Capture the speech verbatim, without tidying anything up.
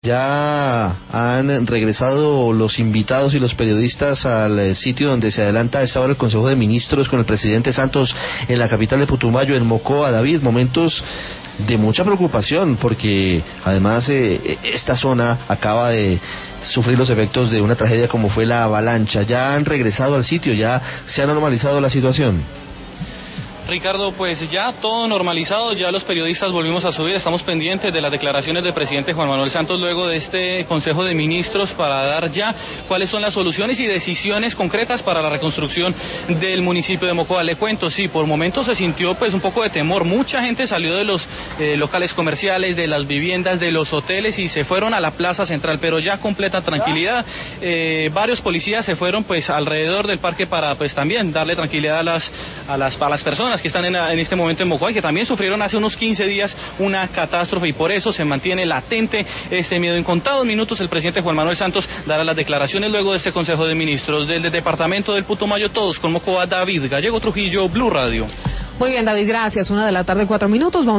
Ya han regresado los invitados y los periodistas al sitio donde se adelanta a esta hora el Consejo de Ministros con el presidente Santos en la capital de Putumayo, en Mocoa. David, momentos de mucha preocupación porque además eh, esta zona acaba de sufrir los efectos de una tragedia como fue la avalancha. Ya han regresado al sitio, ya se ha normalizado la situación. Ricardo, pues ya todo normalizado, ya los periodistas volvimos a subir, estamos pendientes de las declaraciones del presidente Juan Manuel Santos luego de este Consejo de Ministros para dar ya cuáles son las soluciones y decisiones concretas para la reconstrucción del municipio de Mocoa. Le cuento, sí, por momentos se sintió pues un poco de temor, mucha gente salió de los eh, locales comerciales, de las viviendas, de los hoteles y se fueron a la plaza central, pero ya completa tranquilidad. Eh, varios policías se fueron pues alrededor del parque para pues también darle tranquilidad a las, a las, a las personas que están en, en este momento en Mocoa y que también sufrieron hace unos quince días una catástrofe y por eso se mantiene latente este miedo. En contados minutos el presidente Juan Manuel Santos dará las declaraciones luego de este Consejo de Ministros. Del, del departamento del Putumayo, todos con Mocoa, David Gallego Trujillo, Blue Radio. Muy bien, David, gracias. Una de la tarde, cuatro minutos. Vamos